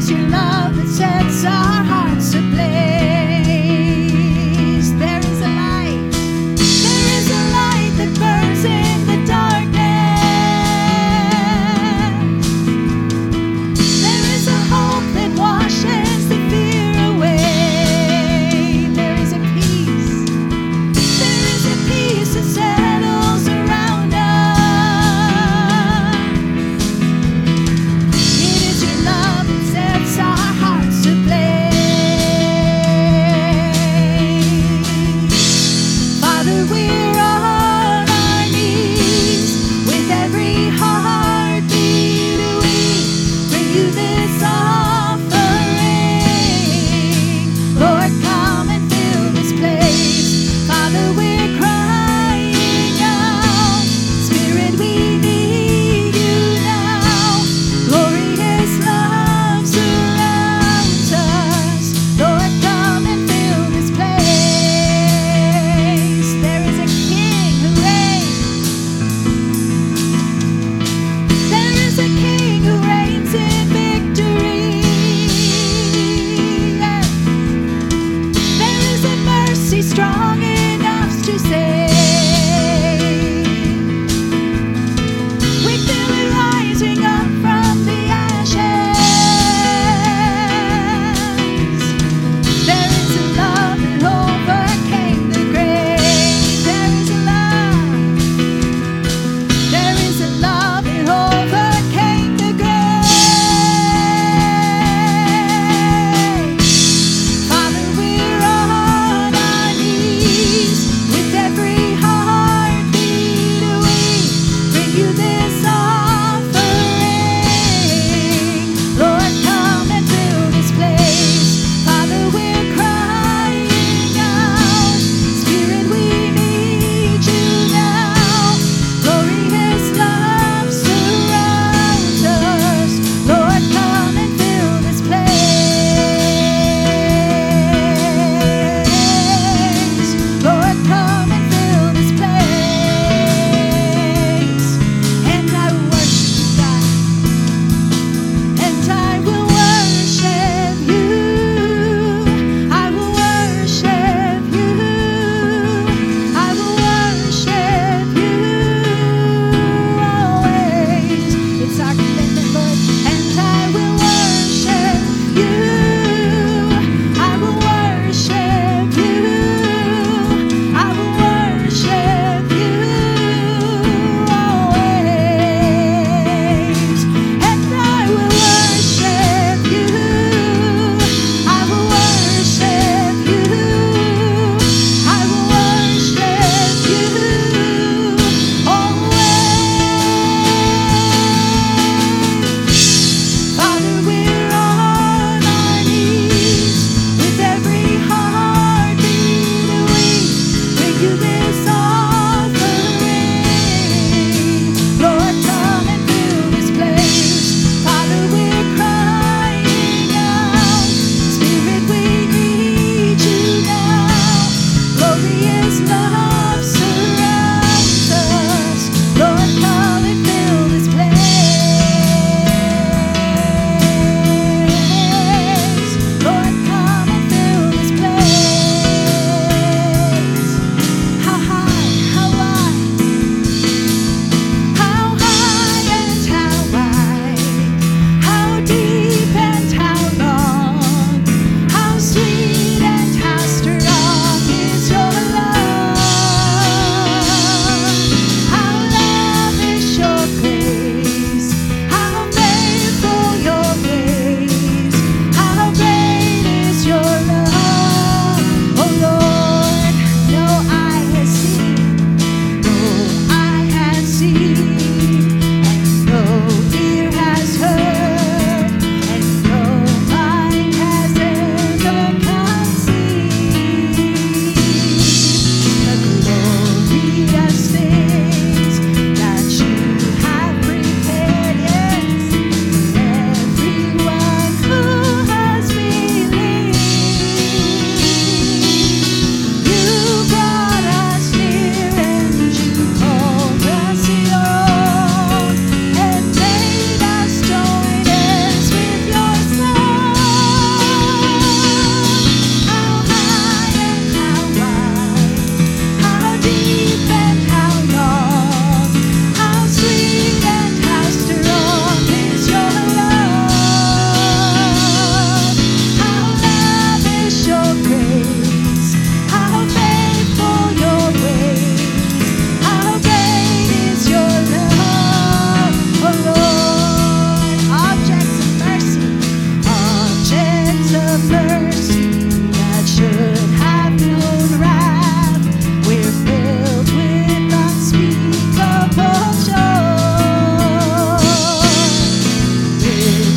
is your love that sets our hearts ablaze. There is a light that burns in the darkness. There is a hope that washes the fear away. There is a peace that settles around us. It is your love that sets our hearts ablaze.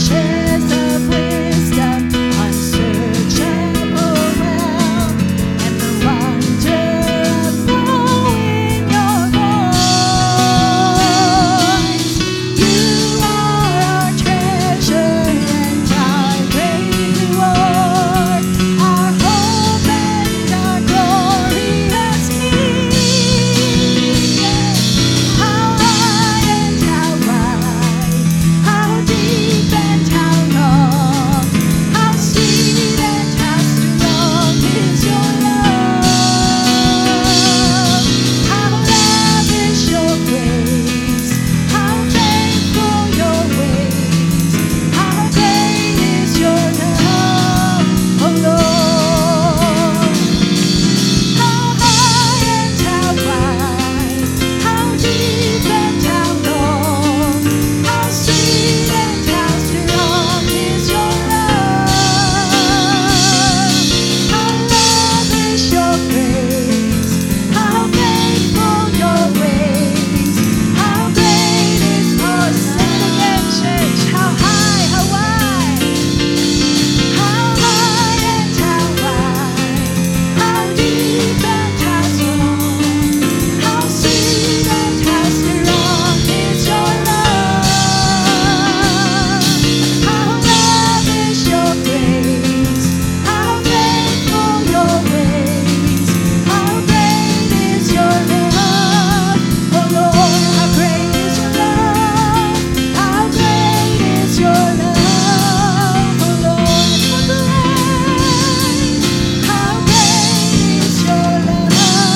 treasures of wisdom, unsearchable well, and the wonder of knowing your voice. You are our treasure and our great reward, our hope and our glorious King. How high and how wide, how deep and how long, how sweet and how strong is your love. How lavish your grace, how faithful your ways, how great is your love, oh Lord. How high and how wide, how deep and how long, how sweet and how strong is your love. How lavish your grace, how faithful your ways, how great is your love. Church, how high, how wide, how high and how wide, how deep and how strong, how sweet and how strong is your love. How lavish your grace, how faithful your ways, how great is your love, oh Lord. How great is your love, how great is your love, oh Lord. How great is your love,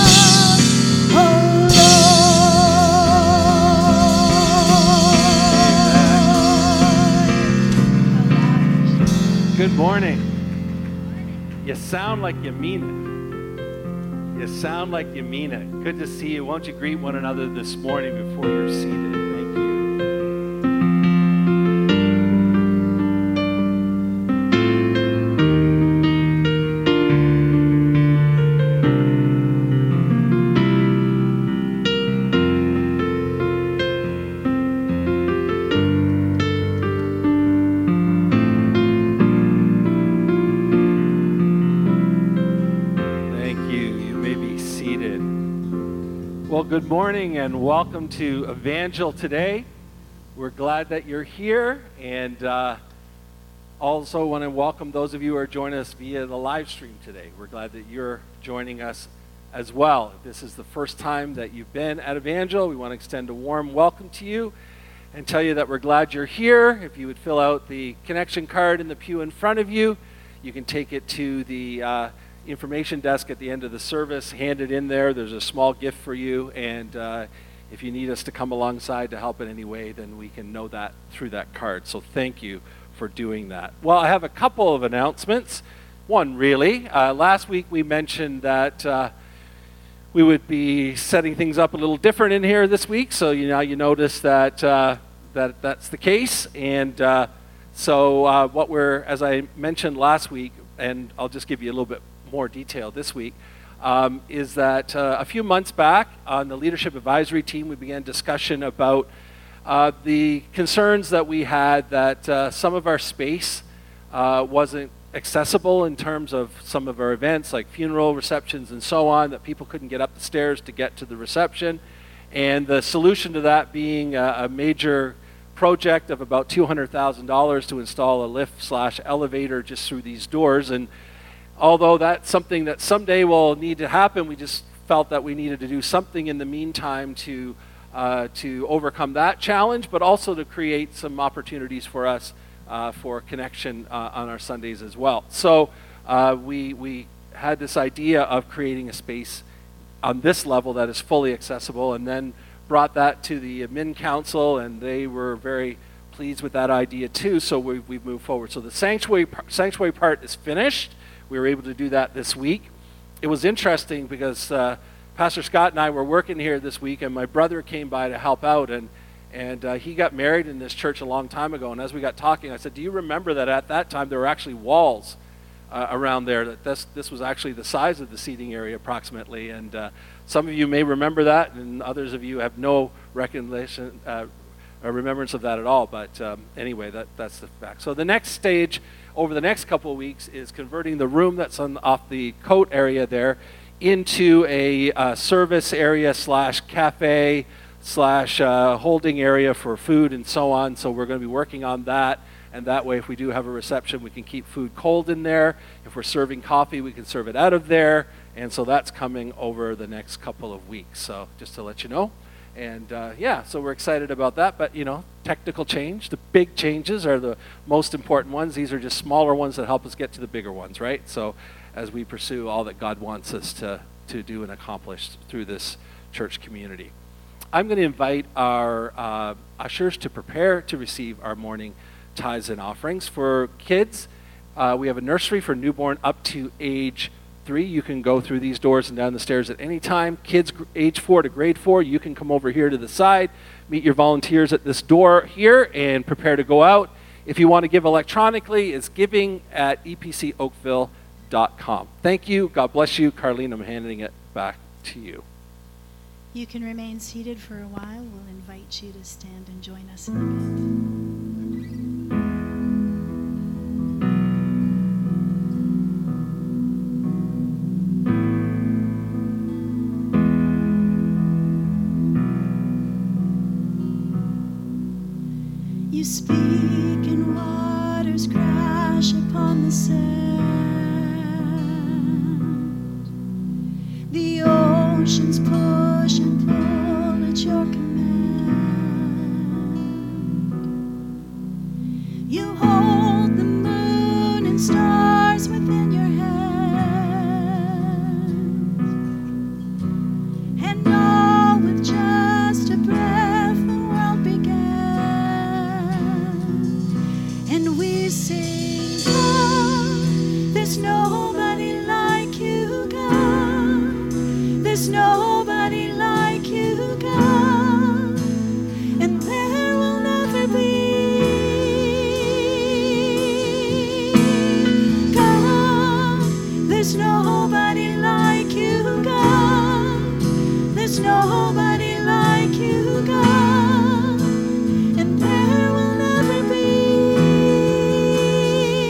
oh Lord. Good morning. You sound like you mean it. You sound like you mean it. Good to see you. Won't you greet one another this morning before you're seated? Thank you. Thank you. You may be seated. Well, good morning and welcome to Evangel today. We're glad that you're here, and also want to welcome those of you who are joining us via the live stream today. We're glad that you're joining us as well. If this is the first time that you've been at Evangel, we want to extend a warm welcome to you and tell you that we're glad you're here. If you would fill out the connection card in the pew in front of you, you can take it to the information desk at the end of the service, hand it in there. There's a small gift for you, and if you need us to come alongside to help in any way, then we can know that through that card. So thank you for doing that. Well, I have a couple of announcements. One, really. Last week we mentioned that we would be setting things up a little different in here this week, so you notice that that's the case. And so what we're, as I mentioned last week, and I'll just give you a little bit more detail this week, is that a few months back on the leadership advisory team, we began discussion about the concerns that we had that some of our space wasn't accessible in terms of some of our events like funeral receptions and so on, that people couldn't get up the stairs to get to the reception. And the solution to that being a major project of about $200,000 to install a lift/elevator just through these doors. And although that's something that someday will need to happen, we just felt that we needed to do something in the meantime to overcome that challenge, but also to create some opportunities for us for connection on our Sundays as well. So we had this idea of creating a space on this level that is fully accessible, and then brought that to the Admin Council, and they were very pleased with that idea too, so we've moved forward. So the sanctuary part is finished. We were able to do that this week. It was interesting because Pastor Scott and I were working here this week, and my brother came by to help out, and he got married in this church a long time ago. And as we got talking, I said, do you remember that at that time there were actually walls around there, that this was actually the size of the seating area approximately? And some of you may remember that, and others of you have no recollection a remembrance of that at all. But anyway, that's the fact. So the next stage over the next couple of weeks is converting the room that's off the coat area there into a service area / cafe / holding area for food and so on. So we're going to be working on that. And that way, if we do have a reception, we can keep food cold in there. If we're serving coffee, we can serve it out of there. And so that's coming over the next couple of weeks. So just to let you know. And so we're excited about that. But, technical change. The big changes are the most important ones. These are just smaller ones that help us get to the bigger ones, right? So as we pursue all that God wants us to do and accomplish through this church community. I'm going to invite our ushers to prepare to receive our morning tithes and offerings. For kids, we have a nursery for newborn up to age 3. You can go through these doors and down the stairs at any time. Kids age 4 to grade 4, you can come over here to the side, meet your volunteers at this door here, and prepare to go out. If you want to give electronically, it's giving@epcoakville.com. Thank you. God bless you. Carlene, I'm handing it back to you. You can remain seated for a while. We'll invite you to stand and join us in a bit. You speak and waters crash upon the sand. The oceans push and pull at your command. You hold the moon and stars within your hands. And all with just a breath the world began. And we sing, God, there's nobody like you, God. There's nobody like you, God. And there will never be. God, there's nobody like you, God. There's nobody like you, God. And there will never be.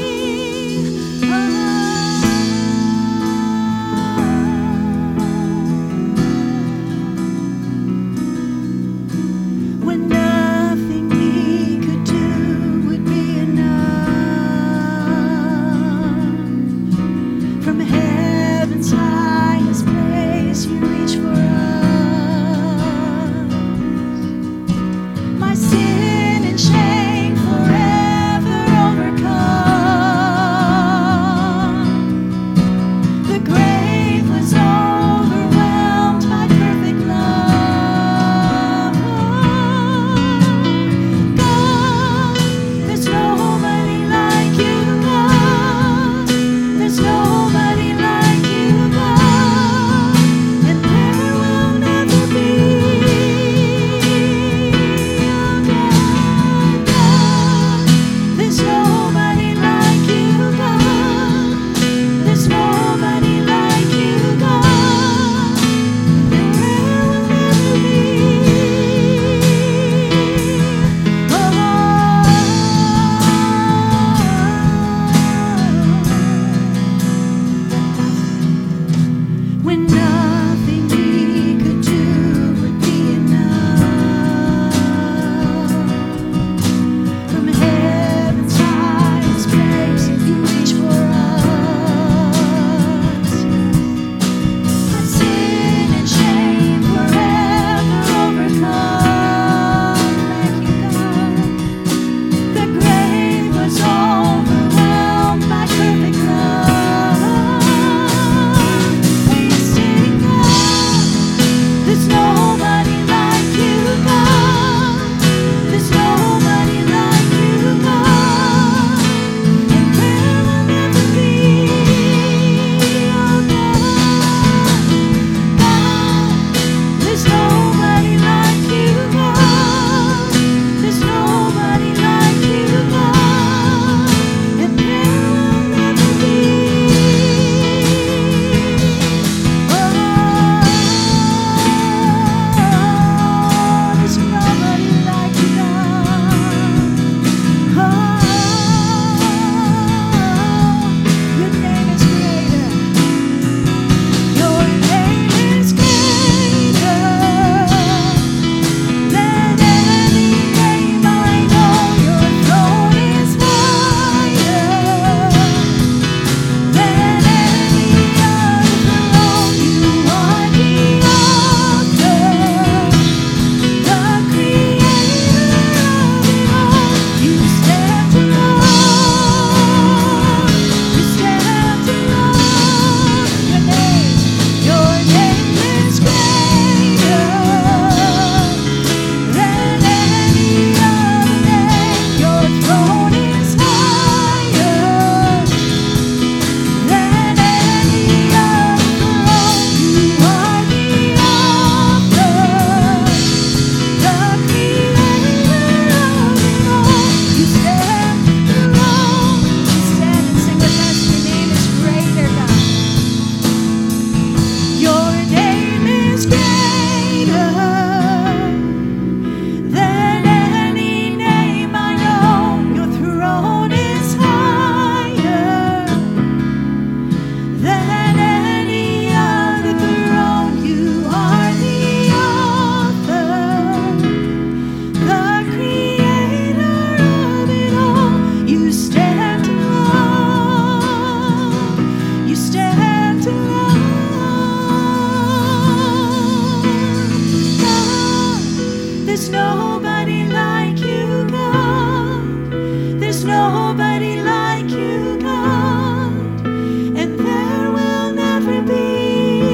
There's nobody like you, God, and there will never be.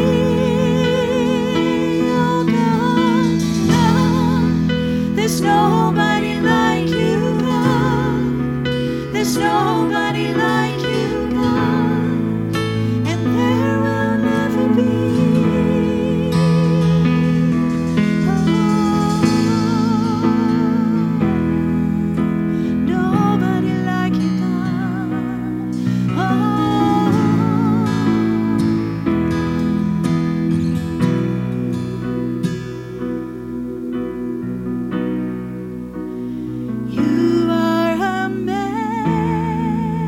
Oh God, God, there's nobody like you, God. There's nobody like you, God, and there will never be. Nobody like you, God. You are amazing.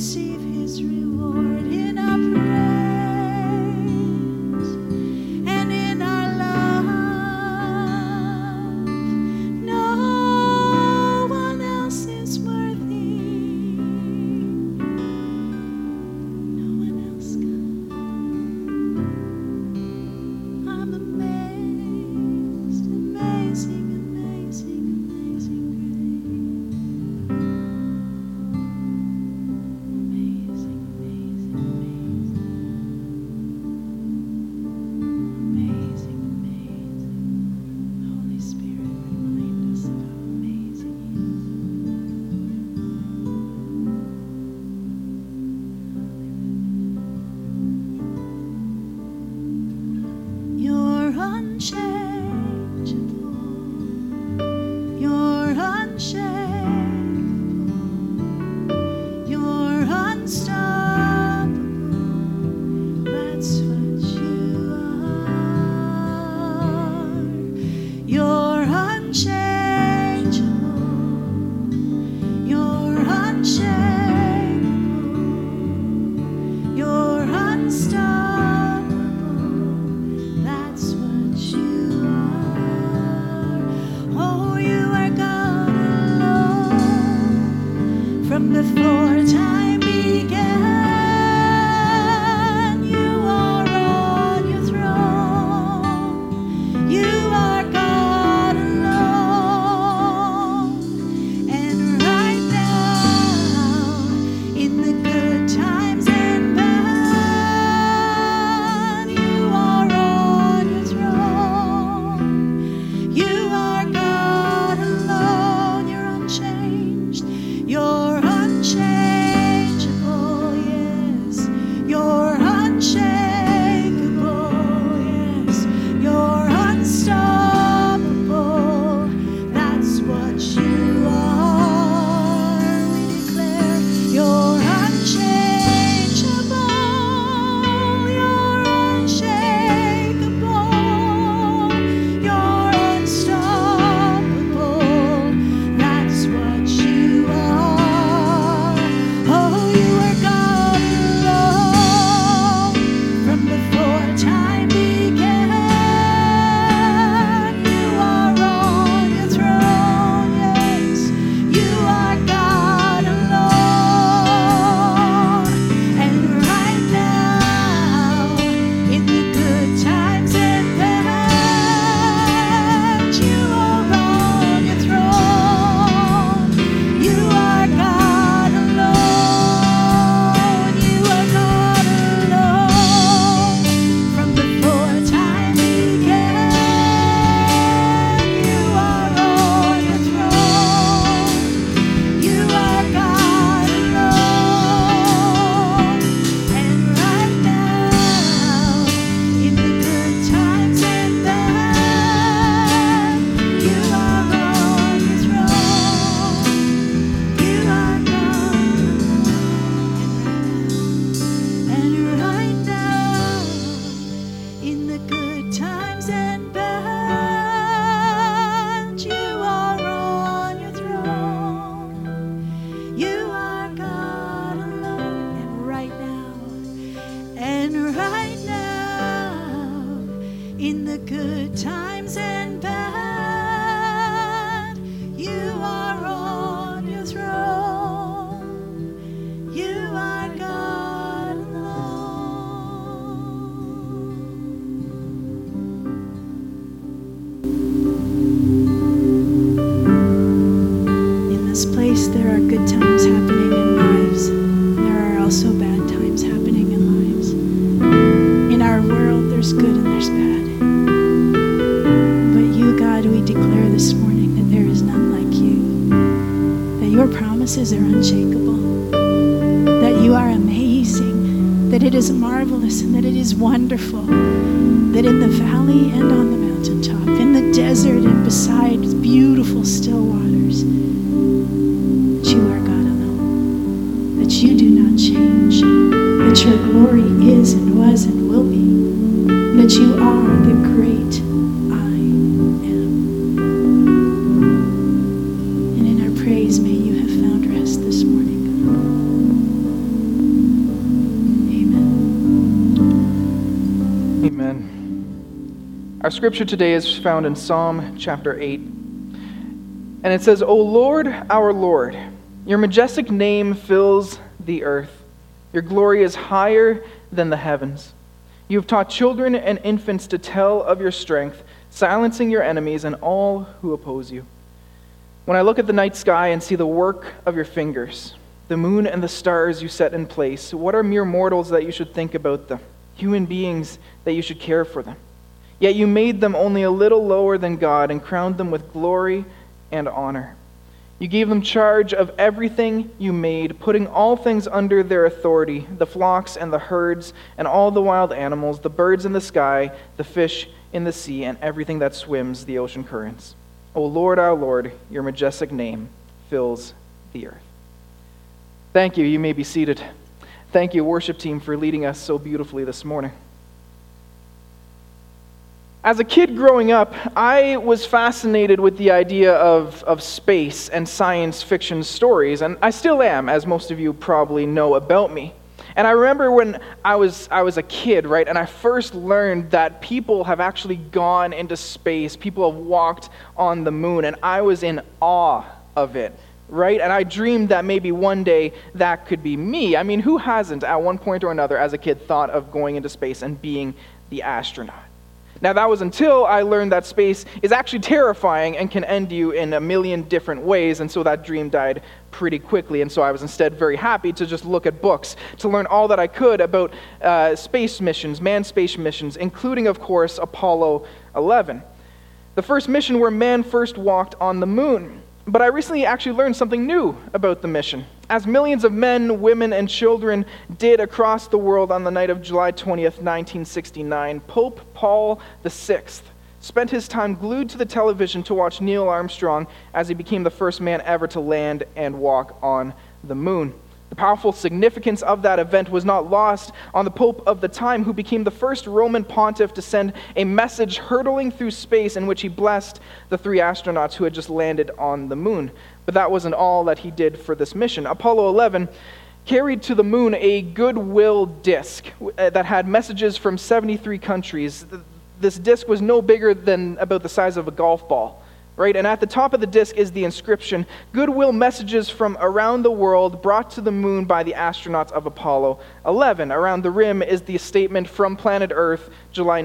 receive his reward in our praise and in our love. No one else is worthy. No one else, God. I'm amazed, amazing, amazing, amazing grace. Amazing, amazing, amazing. Amazing, amazing. Holy Spirit, remind us of how amazing He is. You're unchangeable. You're unshakable. You're unstoppable. That's what you are. You're unchangeable. You're unshakable. You're unstoppable. That's what you are. Oh, you are God alone. From before time began, you are on your throne. You are God alone. And right now, in the good times and bad, you are on your throne. You are God alone. You're unchanged. You're unchangeable, yes. You're unshakable, yes. You're unstoppable. That's what you are. We declare you're unchangeable. You're unshakable. You're unstoppable. That's what you are. Oh, you are God alone. From before time began, you are on your throne, yes. You are God alone. And right now, in the good times and bad, you are on your throne. You are God alone. You are God alone. From before time began, you are on your throne. You are God alone. And right now, in the good times and bad, you are on your throne. You are God alone. And right now, in the good times and bad, you are on your throne. You are God alone. And right now, in the good times and bad, you are on your throne. You are God alone. In this place, there are good times happening in lives. There are also bad times happening in lives. In our world, there's good and there's bad. But you, God, we declare this morning that there is none like you. That your promises are unshakable. That you are amazing. That it is marvelous and that it is wonderful. That in the valley and on the mountaintop, in the desert and beside beautiful still waters, that you are God alone. That you do not change. That your glory is and was and will be. That you are the great I am. And in our praise, may you have found rest this morning. Our scripture today is found in Psalm chapter 8. And it says, O Lord, our Lord, your majestic name fills the earth. Your glory is higher than the heavens. You have taught children and infants to tell of your strength, silencing your enemies and all who oppose you. When I look at the night sky and see the work of your fingers, the moon and the stars you set in place, what are mere mortals that you should think about them, human beings that you should care for them? Yet you made them only a little lower than God and crowned them with glory and honor. You gave them charge of everything you made, putting all things under their authority, the flocks and the herds and all the wild animals, the birds in the sky, the fish in the sea, and everything that swims the ocean currents. O Lord, our Lord, your majestic name fills the earth. Thank you. You may be seated. Thank you, worship team, for leading us so beautifully this morning. As a kid growing up, I was fascinated with the idea of space and science fiction stories, and I still am, as most of you probably know about me. And I remember when I was a kid, right, and I first learned that people have actually gone into space, people have walked on the moon, and I was in awe of it, right? And I dreamed that maybe one day that could be me. I mean, who hasn't at one point or another as a kid thought of going into space and being the astronaut? Now, that was until I learned that space is actually terrifying and can end you in a million different ways, and so that dream died pretty quickly, and so I was instead very happy to just look at books, to learn all that I could about space missions, manned space missions, including, of course, Apollo 11, the first mission where man first walked on the moon. But I recently actually learned something new about the mission. As millions of men, women, and children did across the world on the night of July 20th, 1969, Pope Paul VI spent his time glued to the television to watch Neil Armstrong as he became the first man ever to land and walk on the moon. The powerful significance of that event was not lost on the Pope of the time, who became the first Roman pontiff to send a message hurtling through space in which he blessed the 3 astronauts who had just landed on the moon. But that wasn't all that he did for this mission. Apollo 11 carried to the moon a goodwill disc that had messages from 73 countries. This disc was no bigger than about the size of a golf ball. Right? And at the top of the disc is the inscription, "Goodwill messages from around the world brought to the moon by the astronauts of Apollo 11. Around the rim is the statement, "From planet Earth, July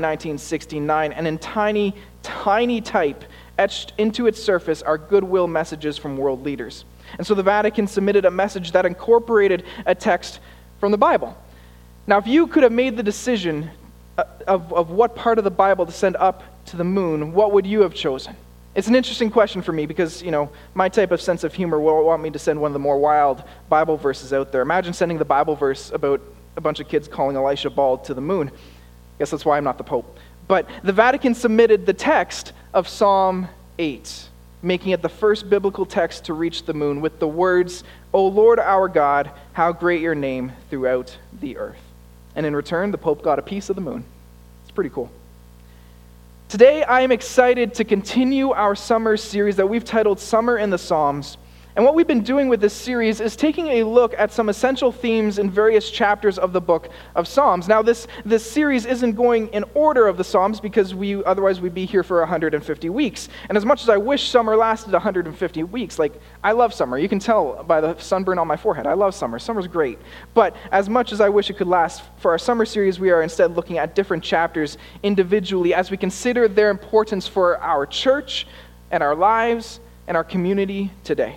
1969. And in tiny, tiny type, etched into its surface are goodwill messages from world leaders. And so the Vatican submitted a message that incorporated a text from the Bible. Now, if you could have made the decision of what part of the Bible to send up to the moon, what would you have chosen? It's an interesting question for me because, my type of sense of humor will want me to send one of the more wild Bible verses out there. Imagine sending the Bible verse about a bunch of kids calling Elisha bald to the moon. I guess that's why I'm not the Pope. But the Vatican submitted the text of Psalm 8, making it the first biblical text to reach the moon with the words, "O Lord our God, how great your name throughout the earth." And in return, the Pope got a piece of the moon. It's pretty cool. Today, I am excited to continue our summer series that we've titled Summer in the Psalms. And what we've been doing with this series is taking a look at some essential themes in various chapters of the book of Psalms. Now, this series isn't going in order of the Psalms because otherwise we'd be here for 150 weeks. And as much as I wish summer lasted 150 weeks, I love summer. You can tell by the sunburn on my forehead. I love summer. Summer's great. But as much as I wish it could last, for our summer series, we are instead looking at different chapters individually as we consider their importance for our church and our lives and our community today.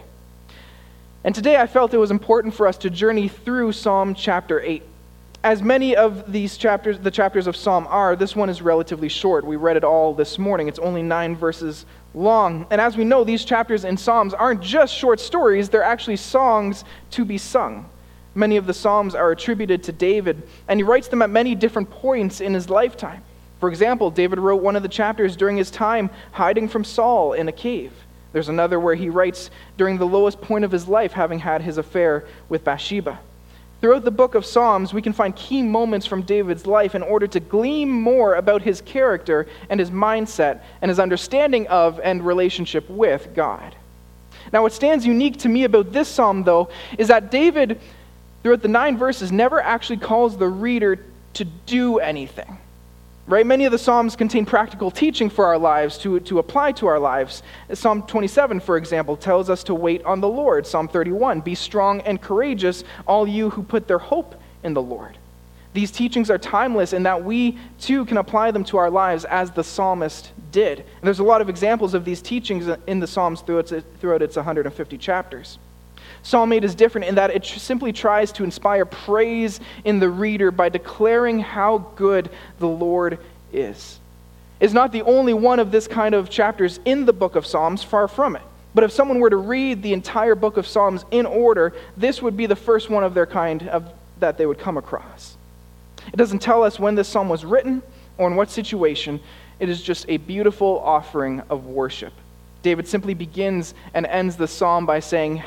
And today I felt it was important for us to journey through Psalm chapter 8. As many of these chapters, the chapters of Psalm are, this one is relatively short. We read it all this morning. It's only 9 verses long. And as we know, these chapters in Psalms aren't just short stories, they're actually songs to be sung. Many of the Psalms are attributed to David, and he writes them at many different points in his lifetime. For example, David wrote one of the chapters during his time hiding from Saul in a cave. There's another where he writes during the lowest point of his life, having had his affair with Bathsheba. Throughout the book of Psalms, we can find key moments from David's life in order to glean more about his character and his mindset and his understanding of and relationship with God. Now, what stands unique to me about this psalm, though, is that David, throughout the 9 verses, never actually calls the reader to do anything. right? Many of the Psalms contain practical teaching for our lives to apply to our lives. Psalm 27, for example, tells us to wait on the Lord. Psalm 31, be strong and courageous, all you who put their hope in the Lord. These teachings are timeless in that we, too, can apply them to our lives as the psalmist did. And there's a lot of examples of these teachings in the Psalms throughout its 150 chapters. Psalm 8 is different in that it simply tries to inspire praise in the reader by declaring how good the Lord is. It's not the only one of this kind of chapters in the book of Psalms, far from it. But if someone were to read the entire book of Psalms in order, this would be the first one of their kind that they would come across. It doesn't tell us when this psalm was written or in what situation. It is just a beautiful offering of worship. David simply begins and ends the psalm by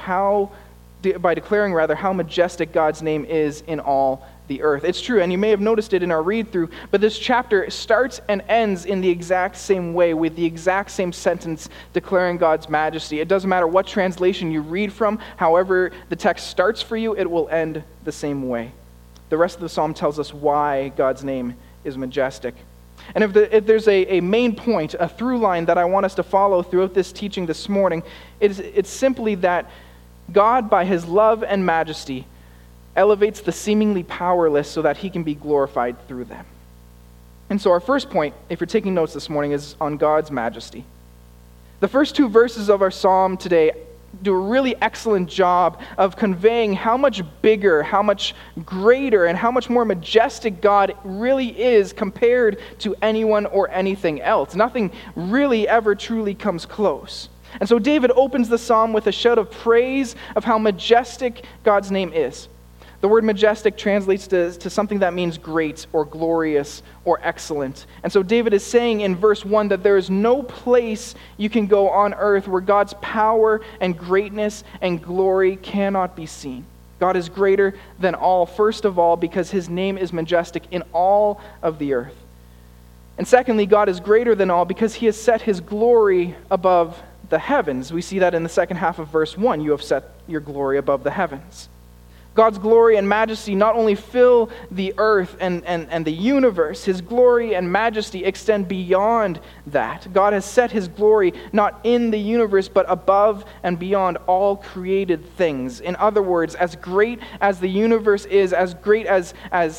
declaring how majestic God's name is in all the earth. It's true, and you may have noticed it in our read-through, but this chapter starts and ends in the exact same way, with the exact same sentence declaring God's majesty. It doesn't matter what translation you read from, however the text starts for you, it will end the same way. The rest of the psalm tells us why God's name is majestic. And if there's a main point, a through line that I want us to follow throughout this teaching this morning, it's simply that God, by his love and majesty, elevates the seemingly powerless so that he can be glorified through them. And so our first point, if you're taking notes this morning, is on God's majesty. The first two verses of our psalm today do a really excellent job of conveying how much bigger, how much greater, and how much more majestic God really is compared to anyone or anything else. Nothing really ever truly comes close. And so David opens the psalm with a shout of praise of how majestic God's name is. The word majestic translates to something that means great or glorious or excellent. And so David is saying in verse 1 that there is no place you can go on earth where God's power and greatness and glory cannot be seen. God is greater than all, first of all, because his name is majestic in all of the earth. And secondly, God is greater than all because he has set his glory above the heavens. We see that in the second half of verse 1. You have set your glory above the heavens. God's glory and majesty not only fill the earth and the universe, his glory and majesty extend beyond that. God has set his glory not in the universe, but above and beyond all created things. In other words, as great as the universe is, as great as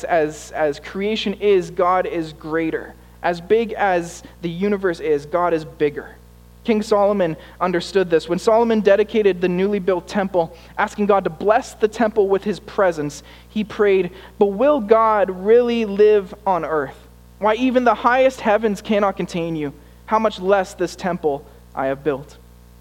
creation is, God is greater. As big as the universe is, God is bigger. King Solomon understood this. When Solomon dedicated the newly built temple, asking God to bless the temple with his presence, he prayed, "But will God really live on earth? Why, even the highest heavens cannot contain you. How much less this temple I have built?"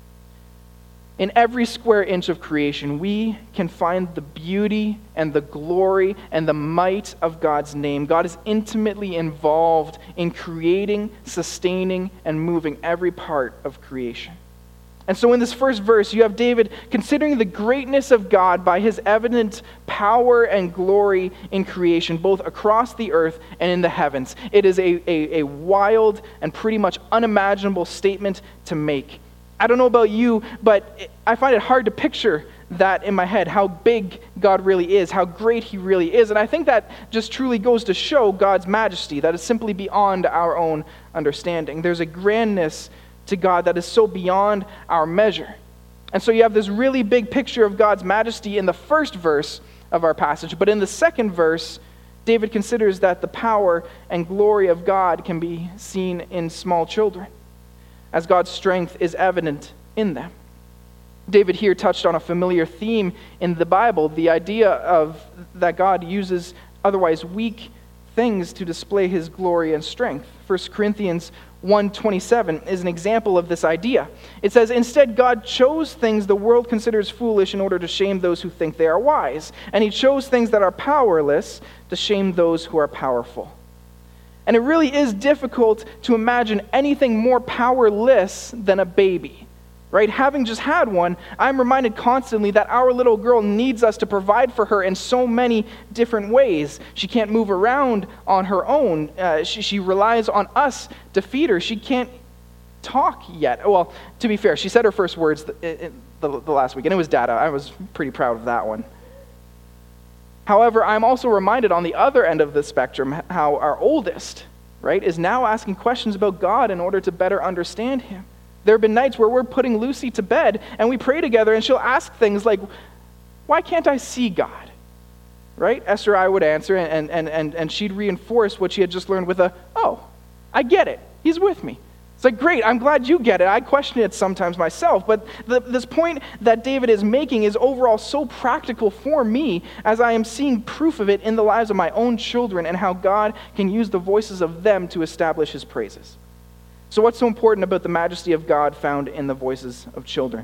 In every square inch of creation, we can find the beauty and the glory and the might of God's name. God is intimately involved in creating, sustaining, and moving every part of creation. And so in this first verse, you have David considering the greatness of God by his evident power and glory in creation, both across the earth and in the heavens. It is a wild and pretty much unimaginable statement to make. I don't know about you, but I find it hard to picture that in my head, how big God really is, how great he really is. And I think that just truly goes to show God's majesty, that is simply beyond our own understanding. There's a grandness to God that is so beyond our measure. And so you have this really big picture of God's majesty in the first verse of our passage. But in the second verse, David considers that the power and glory of God can be seen in small children, as God's strength is evident in them. David here touched on a familiar theme in the Bible, the idea of that God uses otherwise weak things to display his glory and strength. 1 Corinthians 1:27 is an example of this idea. It says, "Instead, God chose things the world considers foolish in order to shame those who think they are wise. And he chose things that are powerless to shame those who are powerful." And it really is difficult to imagine anything more powerless than a baby, right? Having just had one, I'm reminded constantly that our little girl needs us to provide for her in so many different ways. She can't move around on her own. She relies on us to feed her. She can't talk yet. Well, to be fair, she said her first words the last week, and it was Dada. I was pretty proud of that one. However, I'm also reminded on the other end of the spectrum how our oldest right, is now asking questions about God in order to better understand him. There have been nights where we're putting Lucy to bed and we pray together and she'll ask things like, why can't I see God? Right? Esther, I would answer, and she'd reinforce what she had just learned with oh, I get it. He's with me. It's like, great, I'm glad you get it. I question it sometimes myself, but this point that David is making is overall so practical for me as I am seeing proof of it in the lives of my own children and how God can use the voices of them to establish his praises. So what's so important about the majesty of God found in the voices of children?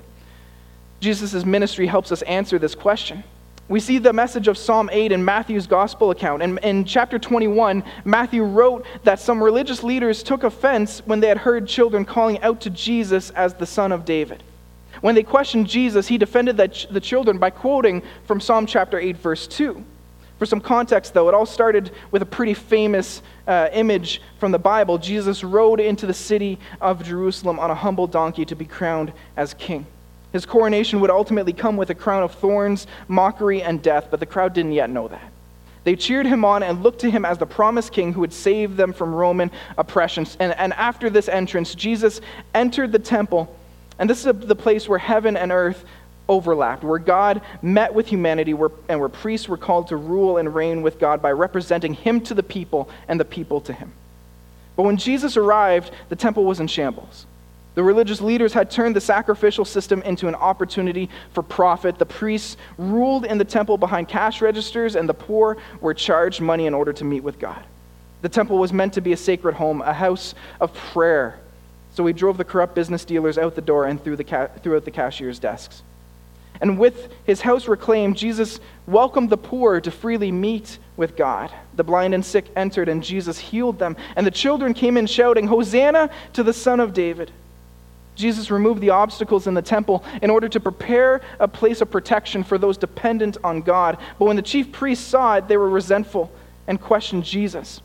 Jesus' ministry helps us answer this question. We see the message of Psalm 8 in Matthew's gospel account. And in chapter 21, Matthew wrote that some religious leaders took offense when they had heard children calling out to Jesus as the Son of David. When they questioned Jesus, he defended the children by quoting from Psalm chapter 8, verse 2. For some context, though, it all started with a pretty famous image from the Bible. Jesus rode into the city of Jerusalem on a humble donkey to be crowned as king. His coronation would ultimately come with a crown of thorns, mockery, and death, but the crowd didn't yet know that. They cheered him on and looked to him as the promised king who would save them from Roman oppression. And after this entrance, Jesus entered the temple, and this is the place where heaven and earth overlapped, where God met with humanity, and where priests were called to rule and reign with God by representing him to the people and the people to him. But when Jesus arrived, the temple was in shambles. The religious leaders had turned the sacrificial system into an opportunity for profit. The priests ruled in the temple behind cash registers, and the poor were charged money in order to meet with God. The temple was meant to be a sacred home, a house of prayer. So he drove the corrupt business dealers out the door and threw out the cashier's desks. And with his house reclaimed, Jesus welcomed the poor to freely meet with God. The blind and sick entered, and Jesus healed them. And the children came in shouting, "Hosanna to the Son of David." Jesus removed the obstacles in the temple in order to prepare a place of protection for those dependent on God. But when the chief priests saw it, they were resentful and questioned Jesus.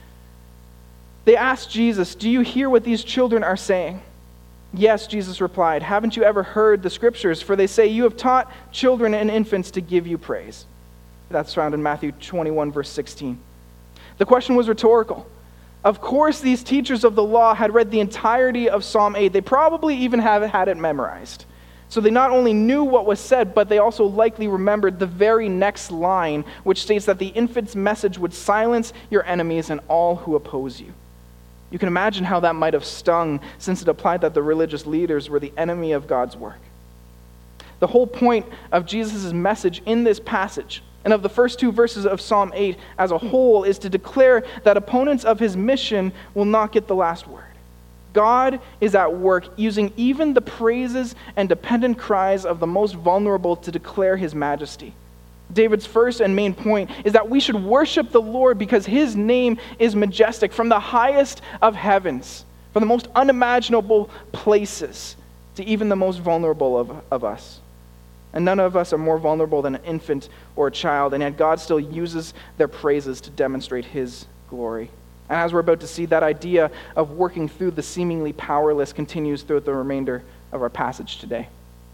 They asked Jesus, "Do you hear what these children are saying?" "Yes," Jesus replied. "Haven't you ever heard the scriptures? For they say, you have taught children and infants to give you praise." That's found in Matthew 21, verse 16. The question was rhetorical. Of course, these teachers of the law had read the entirety of Psalm 8. They probably even had it memorized. So they not only knew what was said, but they also likely remembered the very next line, which states that the infant's message would silence your enemies and all who oppose you. You can imagine how that might have stung, since it implied that the religious leaders were the enemy of God's work. The whole point of Jesus' message in this passage, and of the first two verses of Psalm 8 as a whole, is to declare that opponents of his mission will not get the last word. God is at work using even the praises and dependent cries of the most vulnerable to declare his majesty. David's first and main point is that we should worship the Lord because his name is majestic, from the highest of heavens, from the most unimaginable places to even the most vulnerable of us. And none of us are more vulnerable than an infant or a child, and yet God still uses their praises to demonstrate his glory. And as we're about to see, that idea of working through the seemingly powerless continues throughout the remainder of our passage today.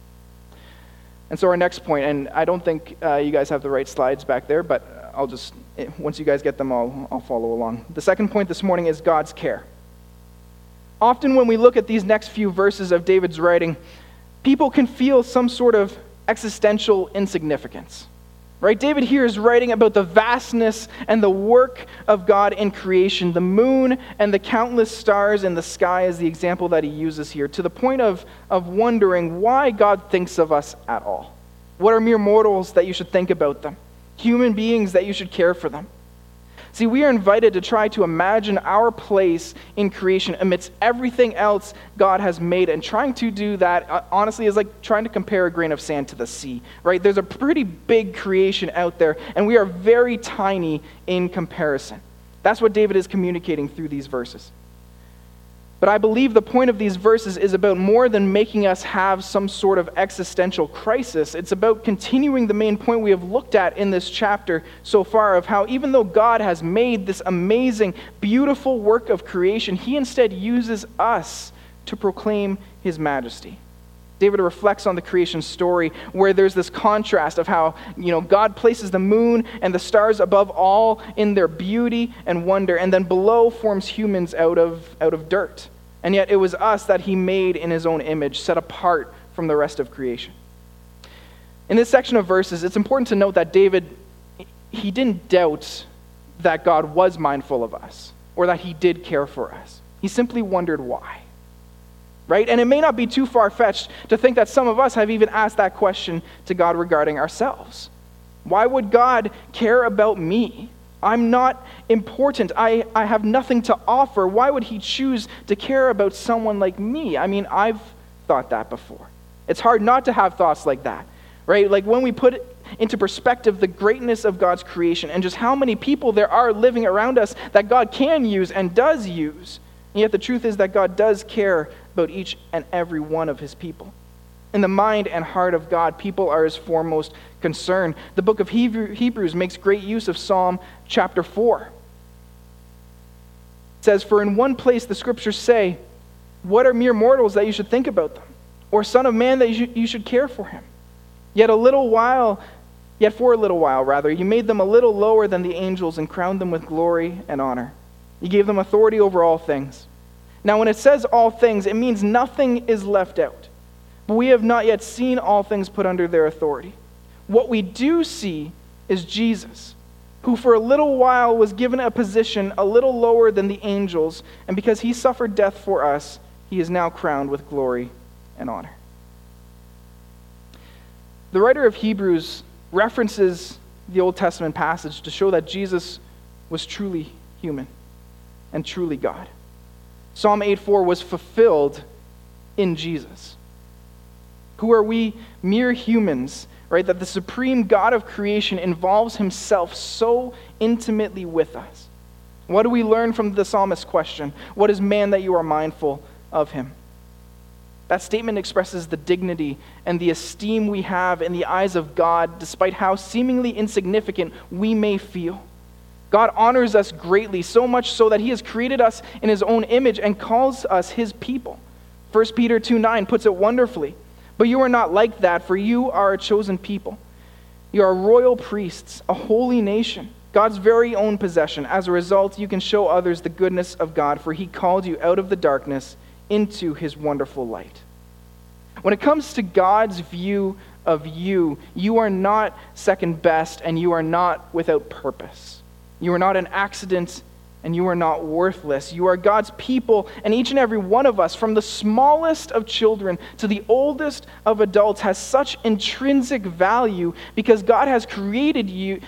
And so our next point, and I don't think you guys have the right slides back there, but once you guys get them, I'll follow along. The second point this morning is God's care. Often when we look at these next few verses of David's writing, people can feel some sort of existential insignificance, right? David here is writing about the vastness and the work of God in creation. The moon and the countless stars in the sky is the example that he uses here, to the point of wondering why God thinks of us at all. What are mere mortals that you should think about them? Human beings that you should care for them? See, we are invited to try to imagine our place in creation amidst everything else God has made, and trying to do that, honestly, is like trying to compare a grain of sand to the sea, right? There's a pretty big creation out there, and we are very tiny in comparison. That's what David is communicating through these verses. But I believe the point of these verses is about more than making us have some sort of existential crisis. It's about continuing the main point we have looked at in this chapter so far, of how even though God has made this amazing, beautiful work of creation, he instead uses us to proclaim his majesty. David reflects on the creation story where there's this contrast of how, God places the moon and the stars above all in their beauty and wonder, and then below forms humans out of dirt. And yet it was us that he made in his own image, set apart from the rest of creation. In this section of verses, it's important to note that David, he didn't doubt that God was mindful of us or that he did care for us. He simply wondered why. Right? And it may not be too far-fetched to think that some of us have even asked that question to God regarding ourselves. Why would God care about me? I'm not important. I have nothing to offer. Why would he choose to care about someone like me? I mean, I've thought that before. It's hard not to have thoughts like that, right? Like when we put into perspective the greatness of God's creation and just how many people there are living around us that God can use and does use. And yet the truth is that God does care about each and every one of his people. In the mind and heart of God, people are his foremost concern. The book of Hebrews makes great use of Psalm chapter 4. It says, "For in one place the scriptures say, 'What are mere mortals that you should think about them? Or son of man that you should care for him? Yet for a little while, you made them a little lower than the angels and crowned them with glory and honor. You gave them authority over all things.'" Now, when it says all things, it means nothing is left out. But we have not yet seen all things put under their authority. What we do see is Jesus, who for a little while was given a position a little lower than the angels, and because he suffered death for us, he is now crowned with glory and honor. The writer of Hebrews references the Old Testament passage to show that Jesus was truly human and truly God. Psalm 8:4 was fulfilled in Jesus. Who are we, mere humans, right? That the supreme God of creation involves himself so intimately with us. What do we learn from the psalmist's question? What is man that you are mindful of him? That statement expresses the dignity and the esteem we have in the eyes of God, despite how seemingly insignificant we may feel. God honors us greatly, so much so that he has created us in his own image and calls us his people. 1 Peter 2:9 puts it wonderfully. "But you are not like that, for you are a chosen people. You are royal priests, a holy nation, God's very own possession. As a result, you can show others the goodness of God, for he called you out of the darkness into his wonderful light." When it comes to God's view of you, you are not second best and you are not without purpose. You are not an accident, and you are not worthless. You are God's people, and each and every one of us, from the smallest of children to the oldest of adults, has such intrinsic value because God has created you,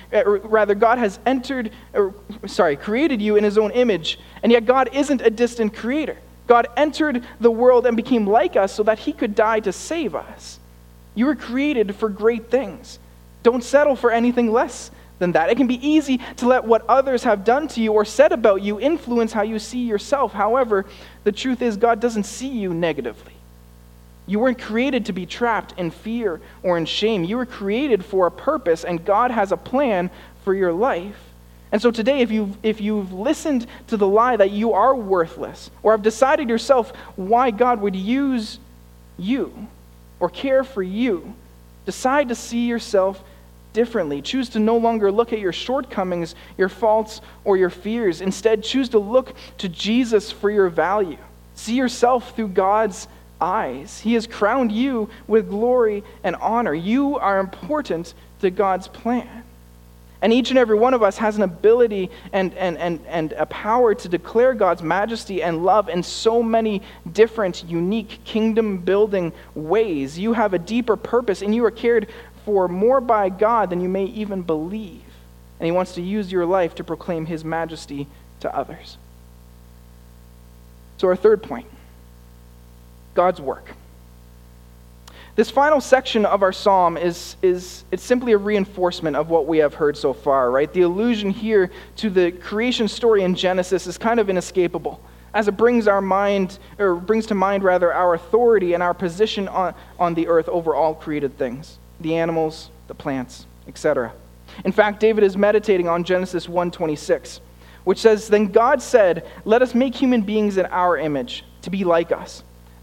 created you in his own image, and yet God isn't a distant creator. God entered the world and became like us so that he could die to save us. You were created for great things. Don't settle for anything less than that. It can be easy to let what others have done to you or said about you influence how you see yourself. However, the truth is God doesn't see you negatively. You weren't created to be trapped in fear or in shame. You were created for a purpose, and God has a plan for your life. And so today, if you've listened to the lie that you are worthless, or have decided yourself why God would use you or care for you, decide to see yourself differently. Choose to no longer look at your shortcomings, your faults, or your fears. Instead, choose to look to Jesus for your value. See yourself through God's eyes. He has crowned you with glory and honor. You are important to God's plan. And each and every one of us has an ability and a power to declare God's majesty and love in so many different, unique, kingdom-building ways. You have a deeper purpose, and you are cared for more by God than you may even believe. And he wants to use your life to proclaim his majesty to others. So our third point, God's work. This final section of our psalm it's simply a reinforcement of what we have heard so far, right? The allusion here to the creation story in Genesis is kind of inescapable, as it brings to mind our authority and our position on the earth over all created things, the animals, the plants, etc. In fact, David is meditating on Genesis 1:26, which says, "Then God said, 'Let us make human beings in our image, to be like us.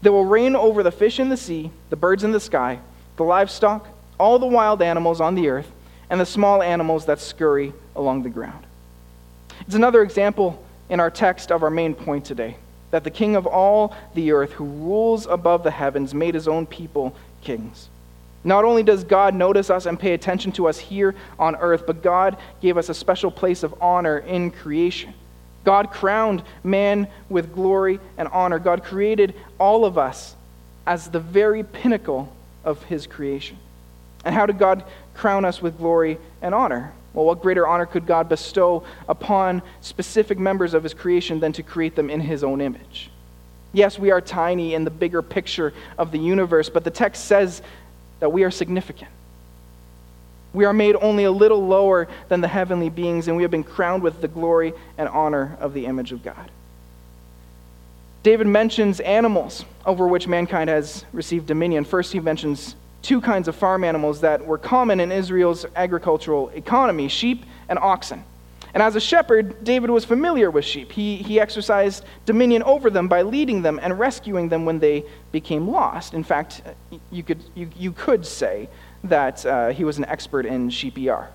They will reign over the fish in the sea, the birds in the sky, the livestock, all the wild animals on the earth, and the small animals that scurry along the ground. It's another example in our text of our main point today, that the King of all the earth, who rules above the heavens, made his own people kings. Not only does God notice us and pay attention to us here on earth, but God gave us a special place of honor in creation. God crowned man with glory and honor. God created all of us as the very pinnacle of his creation. And how did God crown us with glory and honor? Well, what greater honor could God bestow upon specific members of his creation than to create them in his own image? Yes, we are tiny in the bigger picture of the universe, but the text says that we are significant. We are made only a little lower than the heavenly beings, and we have been crowned with the glory and honor of the image of God. David mentions animals over which mankind has received dominion. First, he mentions two kinds of farm animals that were common in Israel's agricultural economy, sheep and oxen. And as a shepherd, David was familiar with sheep. He exercised dominion over them by leading them and rescuing them when they became lost. In fact, you could say that he was an expert in sheep ER.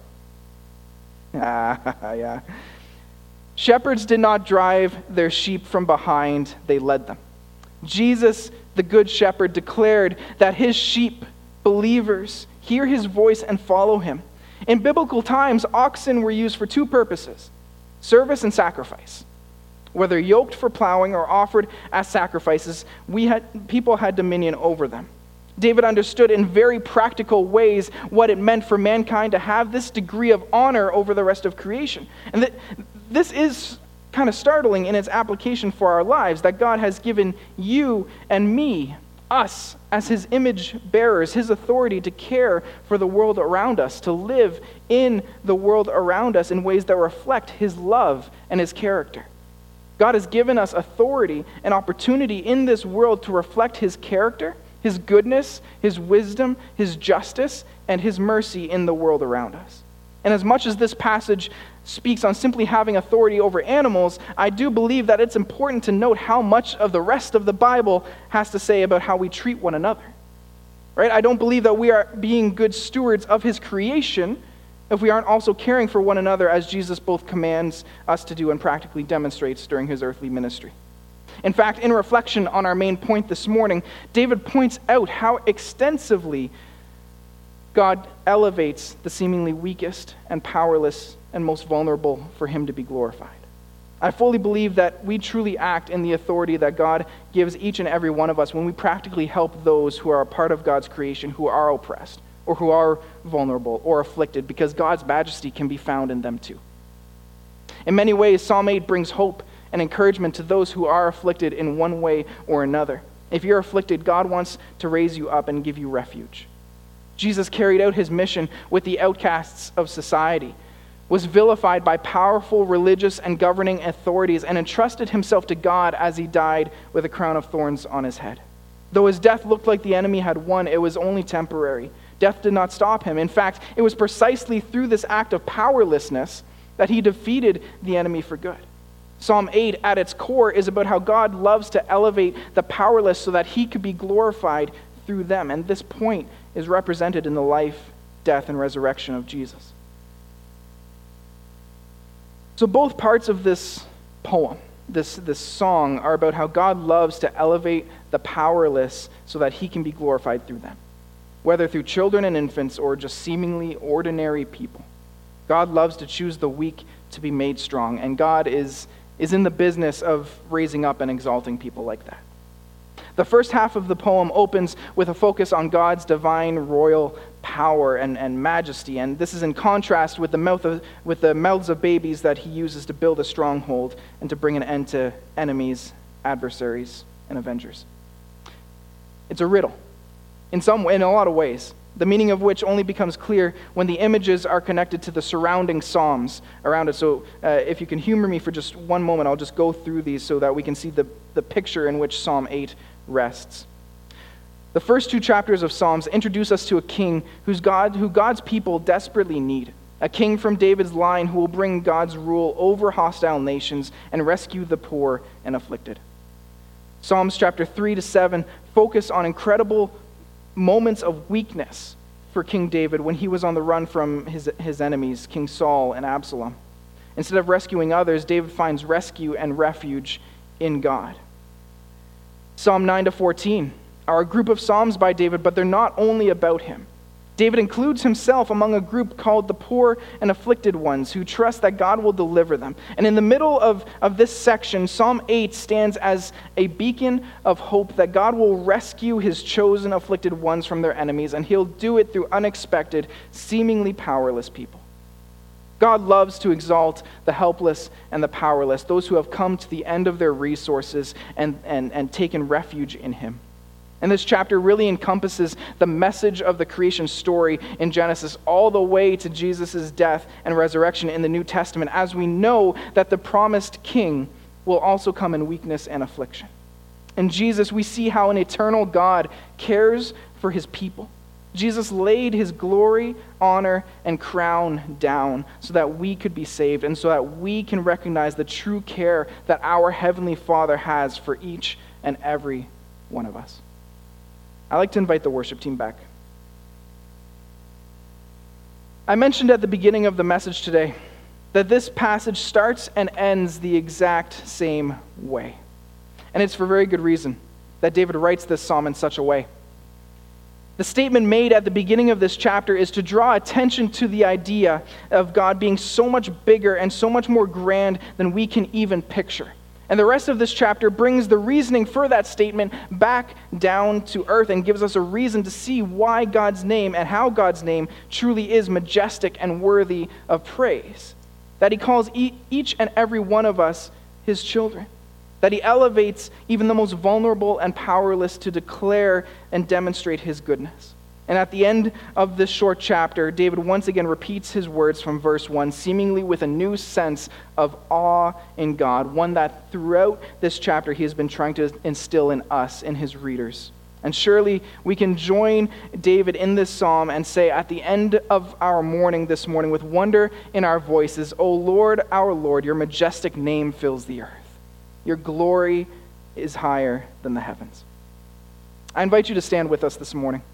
Yeah. Shepherds did not drive their sheep from behind, they led them. Jesus, the good shepherd, declared that his sheep, believers, hear his voice and follow him. In biblical times, oxen were used for two purposes: service and sacrifice. Whether yoked for plowing or offered as sacrifices, people had dominion over them. David understood in very practical ways what it meant for mankind to have this degree of honor over the rest of creation. And this is kind of startling in its application for our lives, that God has given you and me, us, as his image bearers, his authority to care for the world around us, to live in the world around us in ways that reflect his love and his character. God has given us authority and opportunity in this world to reflect his character, his goodness, his wisdom, his justice, and his mercy in the world around us. And as much as this passage speaks on simply having authority over animals, I do believe that it's important to note how much of the rest of the Bible has to say about how we treat one another. Right? I don't believe that we are being good stewards of his creation if we aren't also caring for one another, as Jesus both commands us to do and practically demonstrates during his earthly ministry. In fact, in reflection on our main point this morning, David points out how extensively God elevates the seemingly weakest and powerless and most vulnerable for him to be glorified. I fully believe that we truly act in the authority that God gives each and every one of us when we practically help those who are a part of God's creation who are oppressed or who are vulnerable or afflicted, because God's majesty can be found in them too. In many ways, Psalm 8 brings hope and encouragement to those who are afflicted in one way or another. If you're afflicted, God wants to raise you up and give you refuge. Jesus carried out his mission with the outcasts of society, was vilified by powerful religious and governing authorities, and entrusted himself to God as he died with a crown of thorns on his head. Though his death looked like the enemy had won, it was only temporary. Death did not stop him. In fact, it was precisely through this act of powerlessness that he defeated the enemy for good. Psalm 8, at its core, is about how God loves to elevate the powerless so that he could be glorified through them. And this point is represented in the life, death, and resurrection of Jesus. So both parts of this poem, this song, are about how God loves to elevate the powerless so that he can be glorified through them. Whether through children and infants or just seemingly ordinary people. God loves to choose the weak to be made strong, and God is in the business of raising up and exalting people like that. The first half of the poem opens with a focus on God's divine royal power and majesty, and this is in contrast with the mouths of babies that he uses to build a stronghold and to bring an end to enemies, adversaries, and avengers. It's a riddle, in a lot of ways, the meaning of which only becomes clear when the images are connected to the surrounding psalms around it. So if you can humor me for just one moment, I'll just go through these so that we can see the picture in which Psalm 8 rests. The first two chapters of Psalms introduce us to a king who God's people desperately need. A king from David's line who will bring God's rule over hostile nations and rescue the poor and afflicted. Psalms chapter 3 to 7 focus on incredible moments of weakness for King David when he was on the run from his enemies, King Saul and Absalom. Instead of rescuing others, David finds rescue and refuge in God. Psalm 9 to 14 are a group of psalms by David, but they're not only about him. David includes himself among a group called the poor and afflicted ones who trust that God will deliver them. And in the middle of this section, Psalm 8 stands as a beacon of hope that God will rescue his chosen afflicted ones from their enemies, and he'll do it through unexpected, seemingly powerless people. God loves to exalt the helpless and the powerless, those who have come to the end of their resources and taken refuge in him. And this chapter really encompasses the message of the creation story in Genesis all the way to Jesus' death and resurrection in the New Testament, as we know that the promised king will also come in weakness and affliction. In Jesus, we see how an eternal God cares for his people. Jesus laid his glory, honor, and crown down so that we could be saved and so that we can recognize the true care that our Heavenly Father has for each and every one of us. I'd like to invite the worship team back. I mentioned at the beginning of the message today that this passage starts and ends the exact same way. And it's for very good reason that David writes this psalm in such a way. The statement made at the beginning of this chapter is to draw attention to the idea of God being so much bigger and so much more grand than we can even picture. And the rest of this chapter brings the reasoning for that statement back down to earth and gives us a reason to see why God's name and how God's name truly is majestic and worthy of praise. That he calls each and every one of us his children. That he elevates even the most vulnerable and powerless to declare and demonstrate his goodness. And at the end of this short chapter, David once again repeats his words from verse 1, seemingly with a new sense of awe in God, one that throughout this chapter he has been trying to instill in us, in his readers. And surely we can join David in this psalm and say at the end of our morning this morning with wonder in our voices, O Lord, our Lord, your majestic name fills the earth. Your glory is higher than the heavens. I invite you to stand with us this morning.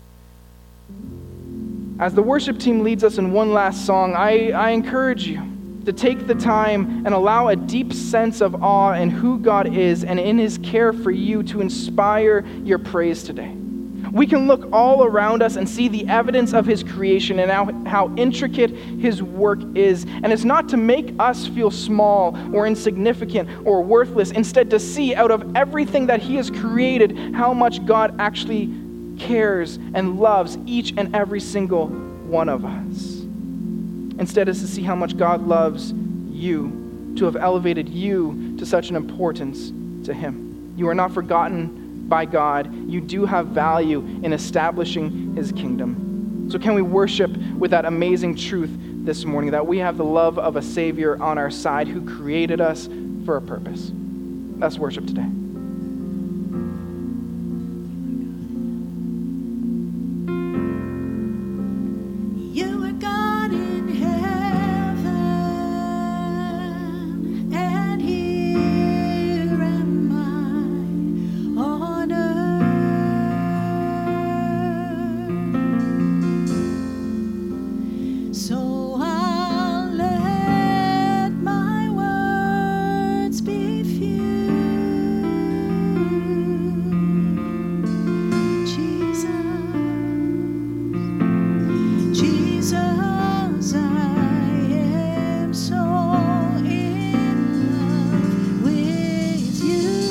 As the worship team leads us in one last song, I encourage you to take the time and allow a deep sense of awe in who God is and in his care for you to inspire your praise today. We can look all around us and see the evidence of his creation and how intricate his work is. And it's not to make us feel small or insignificant or worthless. Instead, to see out of everything that he has created how much God actually cares and loves each and every single one of us. Instead, is to see how much God loves you, to have elevated you to such an importance to him. You are not forgotten by God. You do have value in establishing his kingdom. So can we worship with that amazing truth this morning, that we have the love of a Savior on our side who created us for a purpose? Let's worship today. You are God in heaven, and here am I on earth. So I'll let my words be few. Jesus, Jesus, I am so in love with you,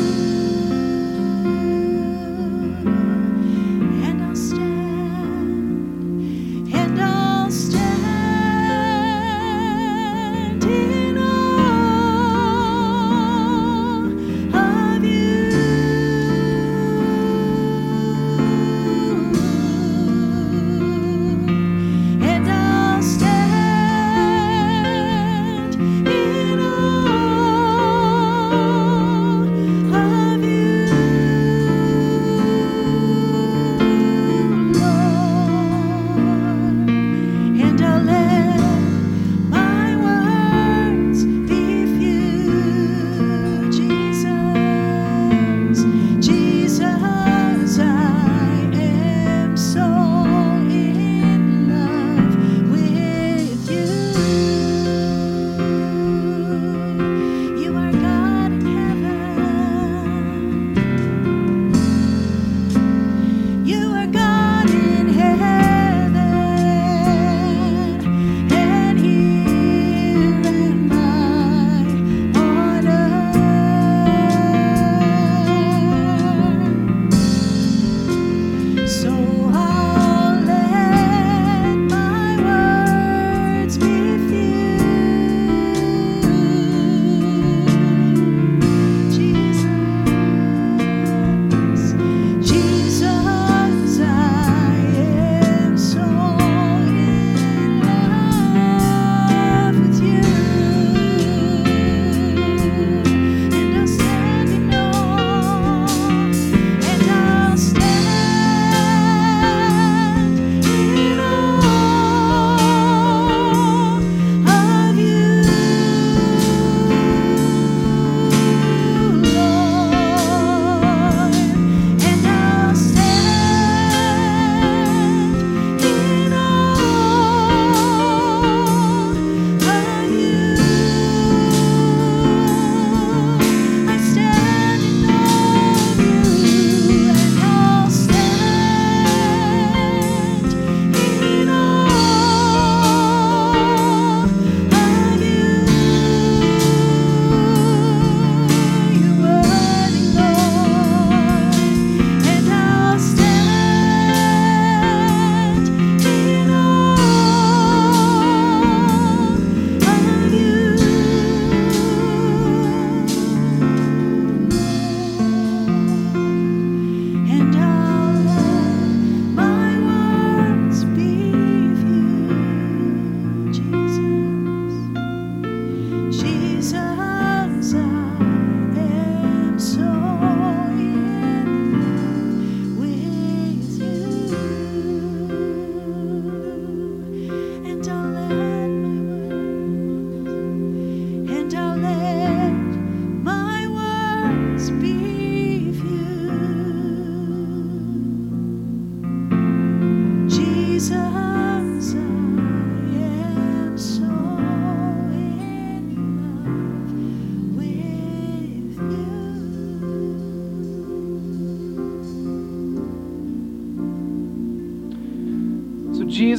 and I'll stand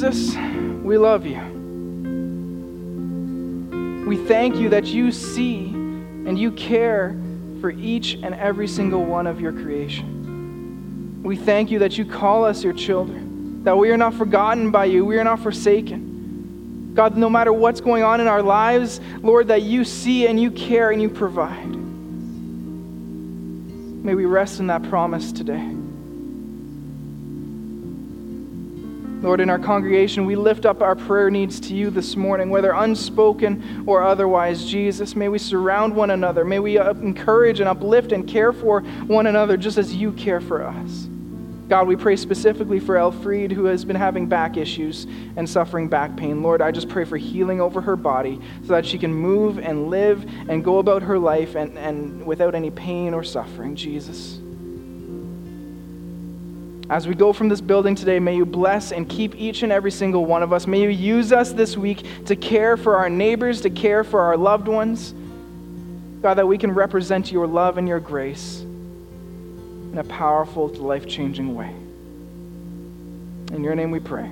Jesus, we love you. We thank you that you see and you care for each and every single one of your creation. We thank you that you call us your children, that we are not forgotten by you, we are not forsaken. God, no matter what's going on in our lives, Lord, that you see and you care and you provide. May we rest in that promise today. Lord, in our congregation, we lift up our prayer needs to you this morning, whether unspoken or otherwise. Jesus, may we surround one another. May we encourage and uplift and care for one another just as you care for us. God, we pray specifically for Elfriede, who has been having back issues and suffering back pain. Lord, I just pray for healing over her body so that she can move and live and go about her life and without any pain or suffering, Jesus. As we go from this building today, may you bless and keep each and every single one of us. May you use us this week to care for our neighbors, to care for our loved ones. God, that we can represent your love and your grace in a powerful, life-changing way. In your name we pray.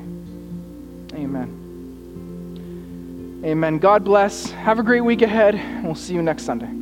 Amen. Amen. God bless. Have a great week ahead. We'll see you next Sunday.